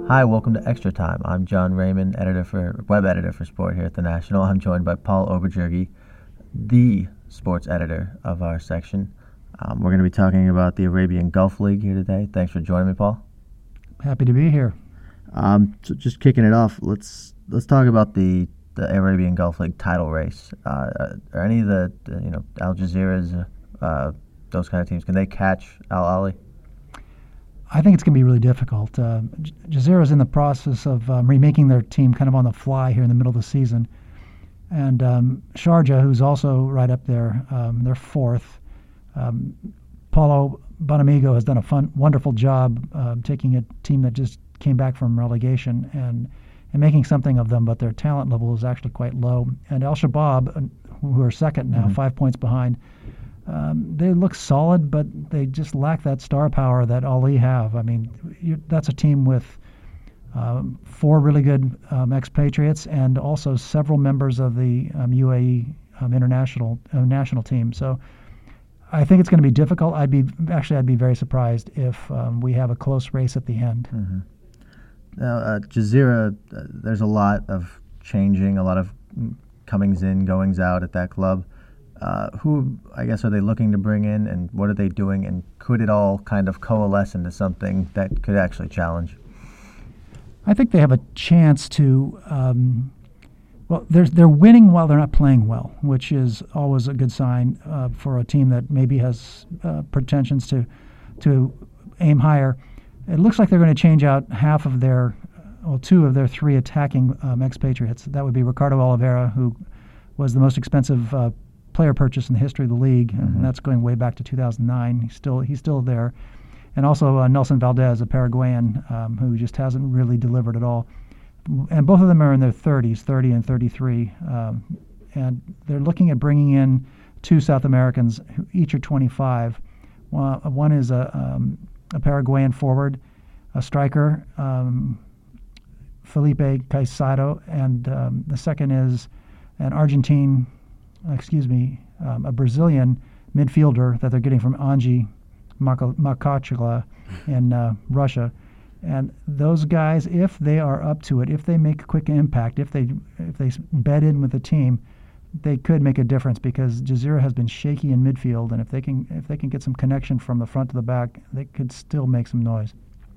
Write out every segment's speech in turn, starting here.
Hi, welcome to Extra Time. I'm John Raymond, web editor for Sport here at the National. I'm joined by Paul Oberjurgi, the sports editor of our section. We're going to be talking about the Arabian Gulf League here today. Thanks for joining me, Paul. Happy to be here. So just kicking it off, let's talk about the Arabian Gulf League title race. Are any of the Al Jazeera's those kind of teams, can they catch Al Ahly? I think it's going to be really difficult. Jazeera is in the process of remaking their team kind of on the fly here in the middle of the season. And Sharjah, who's also right up there, they're fourth. Paulo Bonamigo has done a wonderful job taking a team that just came back from relegation and making something of them, but their talent level is actually quite low. And Al Shabab, who are second now, 5 points behind, they look solid, but they just lack that star power that Ahly have. I mean, that's a team with 4 really good expatriates and also several members of the UAE national team. So I think it's going to be difficult. I'd be very surprised if we have a close race at the end. Mm-hmm. Now, Jazeera, there's a lot of changing, a lot of comings in, goings out at that club. Who, I guess, are they looking to bring in, and what are they doing, and could it all kind of coalesce into something that could actually challenge? I think they have a chance to, they're winning while they're not playing well, which is always a good sign for a team that maybe has pretensions to aim higher. It looks like they're going to change out two of their 3 attacking expatriates. That would be Ricardo Oliveira, who was the most expensive player purchase in the history of the league, and that's going way back to 2009. He's still there, and also Nelson Valdez, a Paraguayan, who just hasn't really delivered at all. And both of them are in their 30s, 30 and 33, and they're looking at bringing in 2 South Americans who each are 25. One is a Paraguayan forward, a striker, Felipe Caicedo, and the second is a Brazilian midfielder that they're getting from Anji Makachila in Russia. And those guys, if they are up to it, if they make a quick impact, if they bed in with the team, they could make a difference, because Jazeera has been shaky in midfield, and if they can get some connection from the front to the back, they could still make some noise.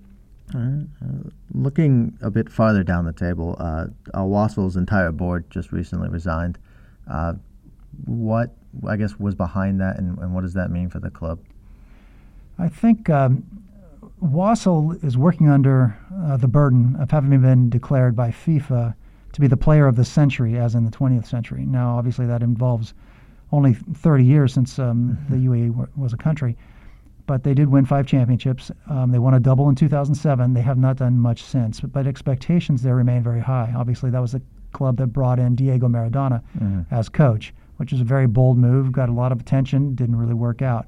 Looking a bit farther down the table, Al Wassel's entire board just recently resigned. What, I guess, was behind that, and what does that mean for the club? I think Wassel is working under the burden of having been declared by FIFA to be the player of the century, as in the 20th century. Now, obviously, that involves only 30 years since the UAE was a country, but they did win 5 championships. They won a double in 2007. They have not done much since, but expectations there remain very high. Obviously, that was the club that brought in Diego Maradona as coach, which is a very bold move, got a lot of attention, didn't really work out.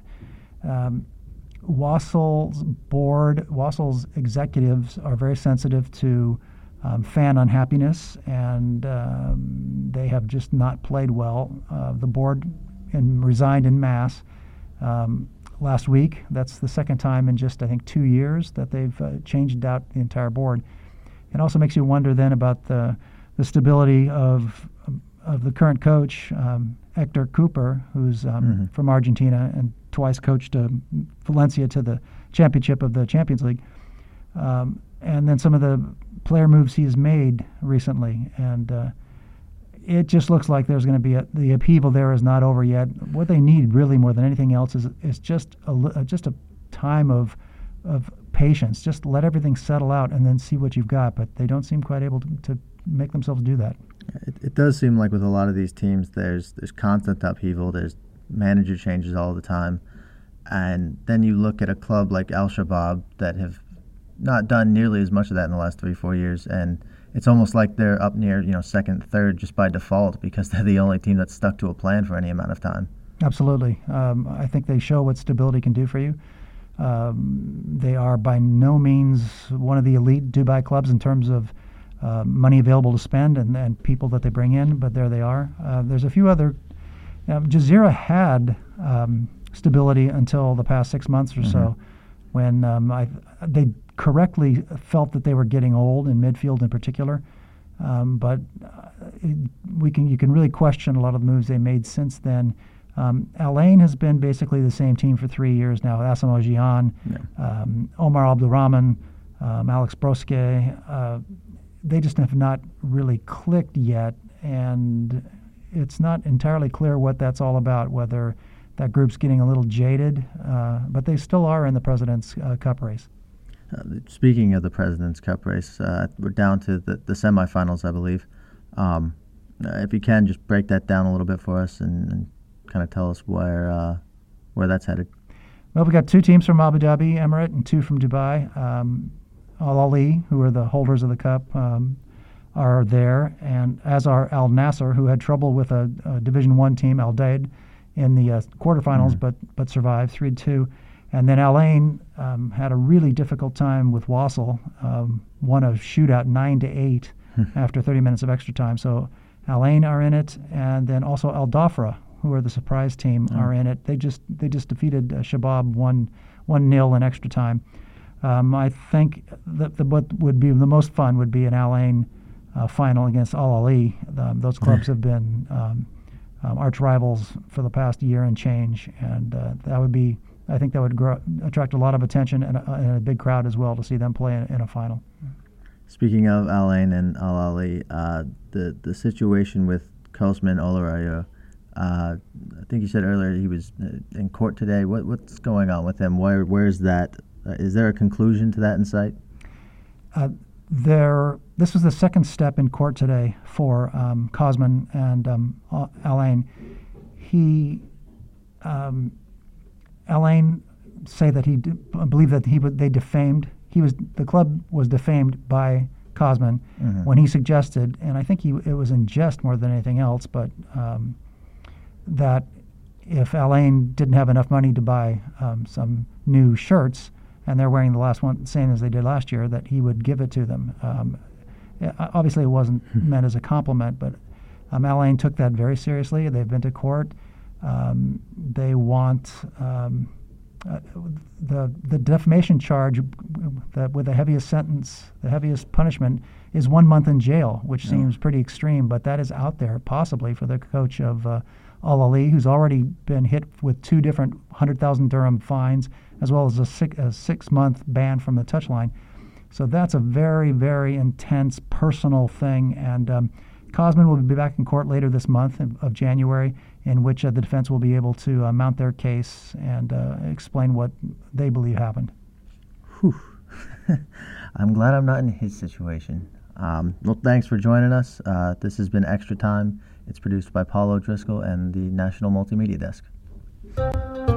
Wassel's executives are very sensitive to fan unhappiness, and they have just not played well. The board resigned en masse last week. That's the second time in just, I think, 2 years that they've changed out the entire board. It also makes you wonder then about the stability of the current coach, Hector Cooper, who's from Argentina and twice coached Valencia to the championship of the Champions League. And then some of the player moves he's made recently. And it just looks like there's going to be the upheaval there is not over yet. What they need really more than anything else is just a time of patience. Just let everything settle out and then see what you've got. But they don't seem quite able to make themselves do that. It does seem like with a lot of these teams, there's constant upheaval. There's manager changes all the time, and then you look at a club like Al Shabab that have not done nearly as much of that in the last 3-4 years, and it's almost like they're up near second, third just by default, because they're the only team that's stuck to a plan for any amount of time. Absolutely, I think they show what stability can do for you. They are by no means one of the elite Dubai clubs in terms of money available to spend and people that they bring in, but there they are. There's a few other. Jazeera had stability until the past 6 months or so, when they correctly felt that they were getting old in midfield in particular. But you can really question a lot of the moves they made since then. Al-Ain has been basically the same team for 3 years now. Asamoah Gyan, Omar Abdurrahman, Alex Brosque. They just have not really clicked yet, and it's not entirely clear what that's all about, whether that group's getting a little jaded, but they still are in the President's Cup race. Speaking of the President's Cup race, we're down to the semifinals, I believe. If you can, just break that down a little bit for us and kind of tell us where that's headed. Well, we got 2 teams from Abu Dhabi Emirate and 2 from Dubai. Al Ahly, who are the holders of the cup, are there, and as are Al Nassr, who had trouble with a Division I team, Al Daid, in the quarterfinals, but survived 3-2. And then Al Ain had a really difficult time with Wassel, won a shootout 9-8 after 30 minutes of extra time. So Al Ain are in it, and then also Al Dhafra, who are the surprise team, are in it. They just defeated Shabab 1-0 in extra time. I think that what would be the most fun would be an Al Ain final against Al Ahly. Those clubs have been arch rivals for the past year and change, and that would be, I think that would attract a lot of attention and a big crowd as well to see them play in a final. Speaking of Al Ain and Al Ahly, the situation with Kosman Olarayo, I think you said earlier he was in court today. What's going on with him? Where's that? Is there a conclusion to that in sight? This was the second step in court today for Kosman and Al Ain. Al Ain say that he believed that they defamed. The club was defamed by Kosman when he suggested, and I think it was in jest more than anything else, but that if Al Ain didn't have enough money to buy some new shirts, and they're wearing the last one, same as they did last year, that he would give it to them. Obviously, it wasn't meant as a compliment, but Al Ain took that very seriously. They've been to court. They want the defamation charge with the heaviest sentence, the heaviest punishment, is 1 month in jail, which seems pretty extreme, but that is out there possibly for the coach of Al Ahly, who's already been hit with 2 different 100,000 dirham fines, as well as a 6-month ban from the touchline. So that's a very, very intense personal thing. And Kosman will be back in court later this month of January, in which the defense will be able to mount their case and explain what they believe happened. Whew. I'm glad I'm not in his situation. Well, thanks for joining us. This has been Extra Time. It's produced by Paul O'Driscoll and the National Multimedia Desk.